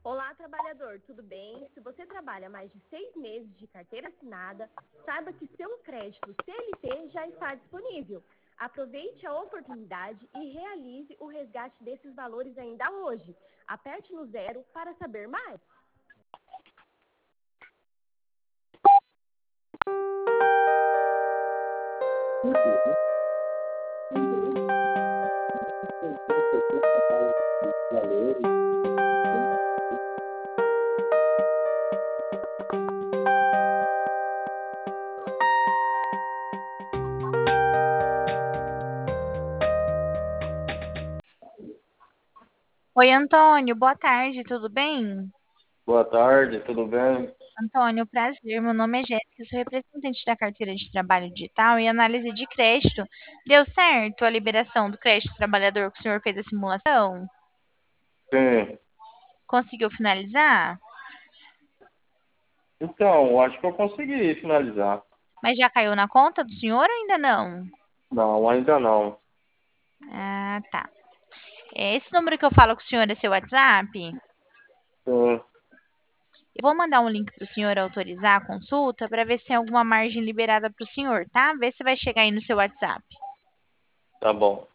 Olá, trabalhador, tudo bem? Se você trabalha mais de 6 meses de carteira assinada, saiba que seu crédito CLT já está disponível. Aproveite a oportunidade e realize o resgate desses valores ainda hoje. Aperte no 0 para saber mais. Oi, Antônio, boa tarde, tudo bem? Boa tarde, tudo bem? Antônio, prazer, meu nome é Jéssica, sou representante da carteira de trabalho digital e análise de crédito. Deu certo a liberação do crédito trabalhador que o senhor fez a simulação? Sim. Conseguiu finalizar? Então, acho que eu consegui finalizar. Mas já caiu na conta do senhor ou ainda não? Não, ainda não. Ah, tá. Esse número que eu falo com o senhor é seu WhatsApp? Sim, Eu vou mandar um link para o senhor autorizar a consulta para ver se tem alguma margem liberada para o senhor, tá? Vê se vai chegar aí no seu WhatsApp. tá bom.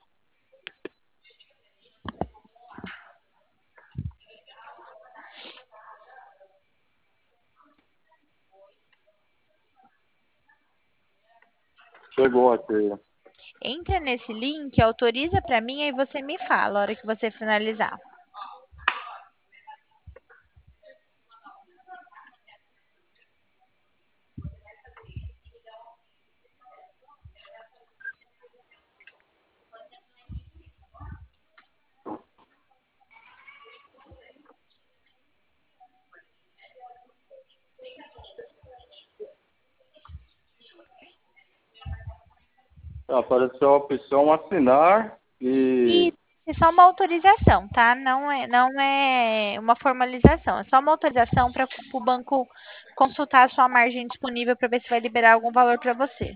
Chegou aqui. Entra nesse link, autoriza para mim, aí você me fala a hora que você finalizar. Apareceu a opção assinar E e... é só uma autorização, tá? Não é uma formalização, é só uma autorização para o banco consultar a sua margem disponível para ver se vai liberar algum valor para você.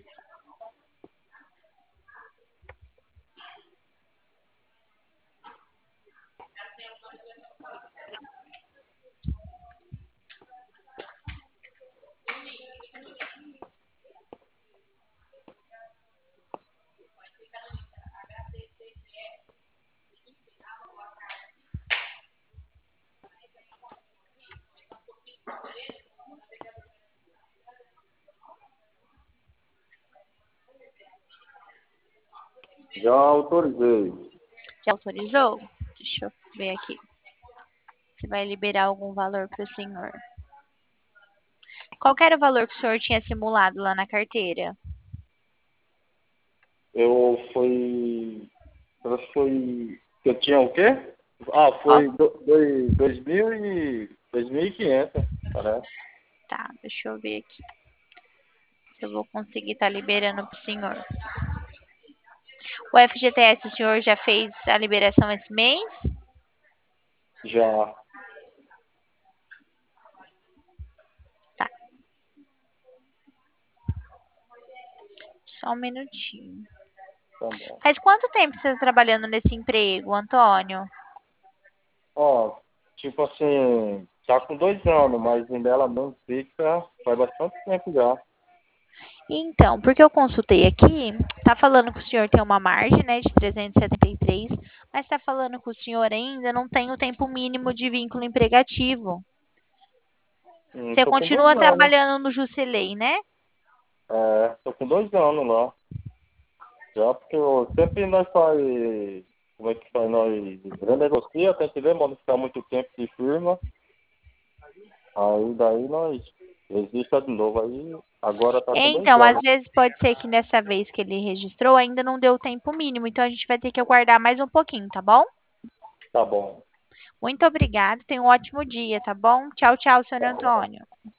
já autorizei. Já autorizou? Deixa eu ver aqui. Se vai liberar algum valor para o senhor. Qual que era o valor que o senhor tinha simulado lá na carteira? Eu fui... Parece que foi... Eu tinha o quê? Ah, Qual? foi 2.500, parece. Tá, deixa eu ver aqui. Se eu vou conseguir estar liberando para o senhor. O FGTS, o senhor já fez a liberação esse mês? Já. Tá, só um minutinho. Tá bom. Faz quanto tempo você está trabalhando nesse emprego, Antônio? Ó, tipo assim, tá com 2 anos, mas ainda ela não fica faz bastante tempo já. Então, porque eu consultei aqui, tá falando que o senhor tem uma margem, né, de 373, mas tá falando que o senhor ainda não tem o tempo mínimo de vínculo emregativo. Você Tô com dois continua anos. trabalhando no Jusilei, né? Tô com 2 anos lá. Já porque sempre nós faz, como é que faz, nós renegocia, tem que ver, mas não ficar muito tempo de firma. Aí daí nós existe de novo. Aí agora tá com dois Então, às anos. vezes pode ser que nessa vez que ele registrou ainda não deu o tempo mínimo, então a gente vai ter que aguardar mais um pouquinho, tá bom? Tá bom. Muito obrigada, tenha um ótimo dia, tá bom? Tchau, tchau, senhor Antônio.